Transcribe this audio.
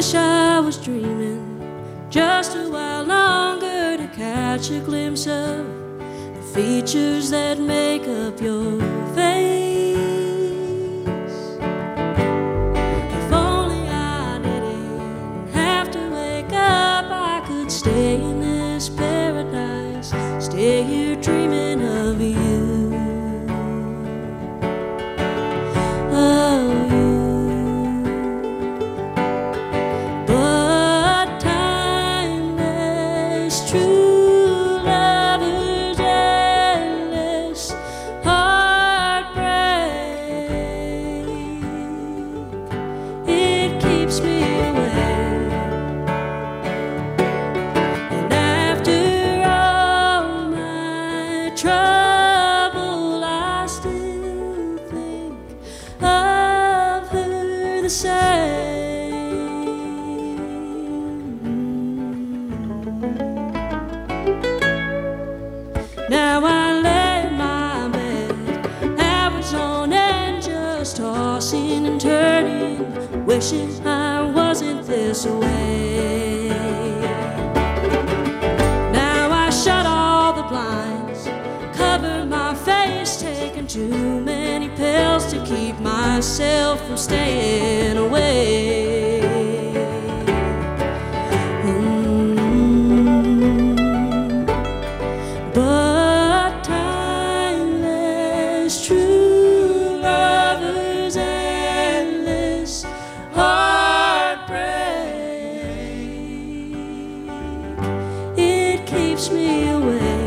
wish I was dreaming just a while longer to catch a glimpse of the features that make up your face. If only I didn't have to wake up, I could stay in this paradise, stay here dreaming of you. True lovers, endless heartbreak, it keeps me awake. And after all my trouble, I still think of her the same. Now I lay in my bed, habits on and just tossing and turning, wishing I wasn't this way. Now I shut all the blinds, cover my face, taking too many pills to keep myself from staying away. True lovers, endless heartbreak, it keeps me awake.